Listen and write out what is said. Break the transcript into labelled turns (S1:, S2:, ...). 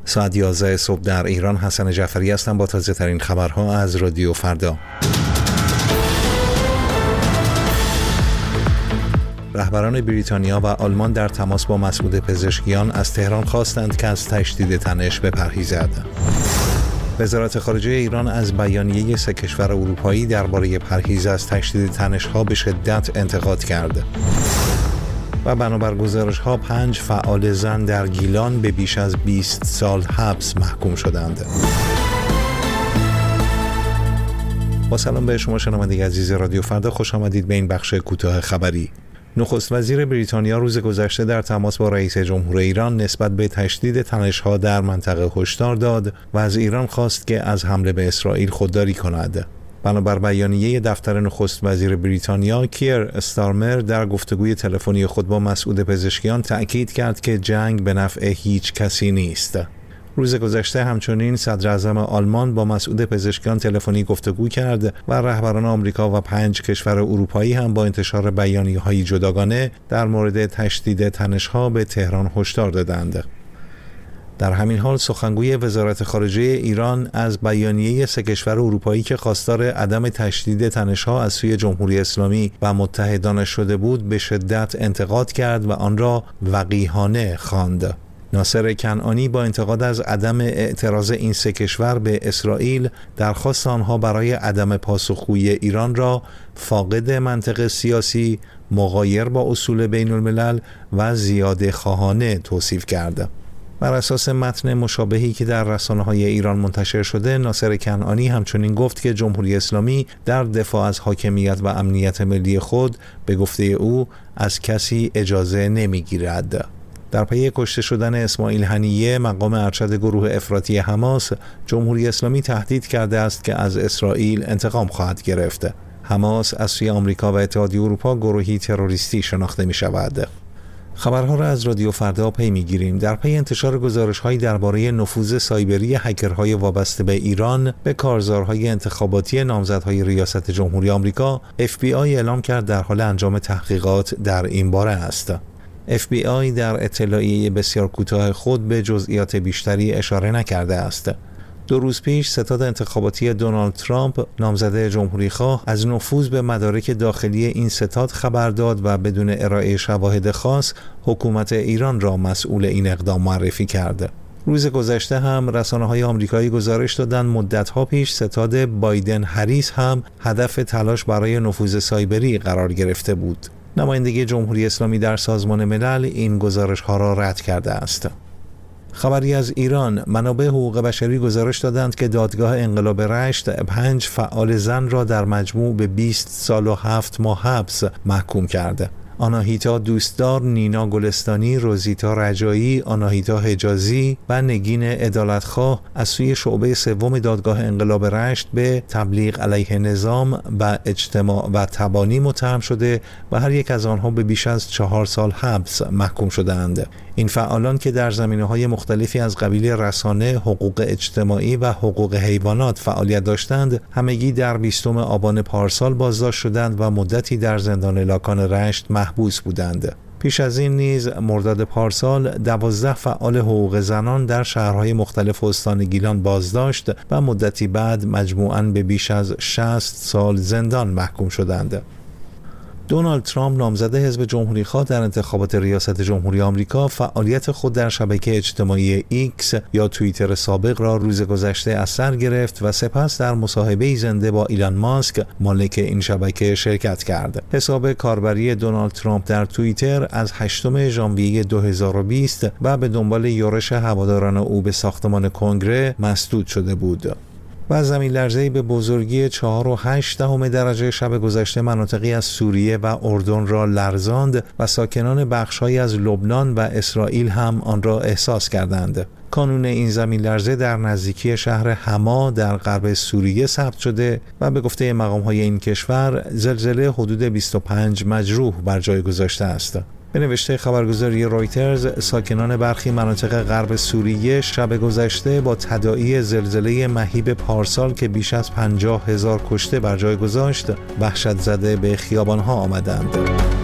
S1: ساعت 11 صبح در ایران. حسن جعفری هستم با تازه ترین خبرها از رادیو فردا. رهبران بریتانیا و آلمان در تماس با مسئول پزشکیان از تهران خواستند که از تشدید تنش بپرهیزد. وزارت خارجه ایران از بیانیه 3 کشور اروپایی درباره پرهیز از تشدید تنش‌ها به شدت انتقاد کرد. و بنابر گزارش‌ها 5 فعال زن در گیلان به بیش از 20 سال حبس محکوم شدند. با سلام به شما شنونده عزیز رادیو فردا، خوش آمدید به این بخش کوتاه خبری. نخست وزیر بریتانیا روز گذشته در تماس با رئیس جمهور ایران نسبت به تشدید تنش‌ها در منطقه هشدار داد و از ایران خواست که از حمله به اسرائیل خودداری کند. بنابر بیانیه دفتر نخست وزیر بریتانیا، کیر استارمر در گفتگوی تلفنی خود با مسئول پزشکیان تأکید کرد که جنگ به نفع هیچ کسی نیست. روز گذشته همچنین صدر اعظم آلمان با مسئول پزشکیان تلفنی گفتگو کرد و رهبران آمریکا و 5 کشور اروپایی هم با انتشار بیانیه‌های جداگانه در مورد تشدید تنش‌ها به تهران هشدار دادند. در همین حال سخنگوی وزارت خارجه ایران از بیانیه 3 کشور اروپایی که خواستار عدم تشدید تنش‌ها از سوی جمهوری اسلامی و متحدانش شده بود به شدت انتقاد کرد و آن را وقیحانه خواند. ناصر کنعانی با انتقاد از عدم اعتراض این 3 کشور به اسرائیل درخواست آنها برای عدم پاسخگویی ایران را فاقد منطق سیاسی، مغایر با اصول بین الملل و زیاده خواهانه توصیف کرد. بر اساس متن مشابهی که در رسانه‌های ایران منتشر شده، ناصر کنعانی همچنین گفت که جمهوری اسلامی در دفاع از حاکمیت و امنیت ملی خود به گفته او از کسی اجازه نمی‌گیرد. در پی کشته شدن اسماعیل هنیه مقام ارشد گروه افراطی حماس، جمهوری اسلامی تهدید کرده است که از اسرائیل انتقام خواهد گرفت. حماس از سوی آمریکا و اتحادیه اروپا گروهی تروریستی شناخته می شود. خبرها را از رادیو فردا پی می‌گیریم. در پی انتشار گزارش‌هایی درباره نفوذ سایبری هکرهای وابسته به ایران به کارزارهای انتخاباتی نامزدهای ریاست جمهوری آمریکا، FBI اعلام کرد در حال انجام تحقیقات در این باره است. FBI در اطلاعیه بسیار کوتاه خود به جزئیات بیشتری اشاره نکرده است. 2 روز پیش ستاد انتخاباتی دونالد ترامپ نامزد جمهوری‌خواه از نفوذ به مدارک داخلی این ستاد خبر داد و بدون ارائه شواهد خاص حکومت ایران را مسئول این اقدام معرفی کرد. روز گذشته هم رسانه‌های آمریکایی گزارش دادند مدت‌ها پیش ستاد بایدن هریس هم هدف تلاش برای نفوذ سایبری قرار گرفته بود. نمایندگی جمهوری اسلامی در سازمان ملل این گزارش‌ها را رد کرده است. خبری از ایران، منابع حقوق بشری گزارش دادند که دادگاه انقلاب رشت 5 فعال زن را در مجموع به 20 سال و 7 ماه حبس محکوم کرده. آناهیتا دوستدار، نینا گلستانی، روزیتا رجایی، آناهیتا حجازی و نگین عدالتخواه از سوی شعبه 3 دادگاه انقلاب رشت به تبلیغ علیه نظام و اجتماع و تبانی متهم شده و هر یک از آنها به بیش از 4 سال حبس محکوم شدند. این فعالان که در زمینه‌های مختلفی از قبیل رسانه، حقوق اجتماعی و حقوق حیوانات فعالیت داشتند، همگی در 20 آبان پارسال بازداشت شدند و مدتی در زندان لاکان رشت محبوس بودند. پیش از این نیز مرداد پارسال 12 فعال حقوق زنان در شهرهای مختلف استان گیلان بازداشت و مدتی بعد مجموعاً به بیش از 60 سال زندان محکوم شدند. دونالد ترامپ نامزد حزب جمهوری‌خواه در انتخابات ریاست جمهوری آمریکا فعالیت خود در شبکه اجتماعی ایکس یا توییتر سابق را روز گذشته از سر گرفت و سپس در مصاحبه‌ای زنده با ایلان ماسک مالک این شبکه شرکت کرد. حساب کاربری دونالد ترامپ در توییتر از 8 ژانویه 2020 و به دنبال یورش هواداران او به ساختمان کنگره مسدود شده بود. و زمین لرزه‌ای به بزرگی 4.8 درجه شب گذشته مناطقی از سوریه و اردن را لرزاند و ساکنان بخش‌هایی از لبنان و اسرائیل هم آن را احساس کردند. کانون این زمین لرزه در نزدیکی شهر حما در غرب سوریه ثبت شده و به گفته مقام‌های این کشور زلزله حدود 25 مجروح بر جای گذاشته است. به نوشته خبرگزاری رویترز، ساکنان برخی مناطق غرب سوریه شب گذشته با تداعی زلزله مهیب پارسال که بیش از 50,000 کشته بر جای گذاشت، وحشت زده به خیابان‌ها آمدند.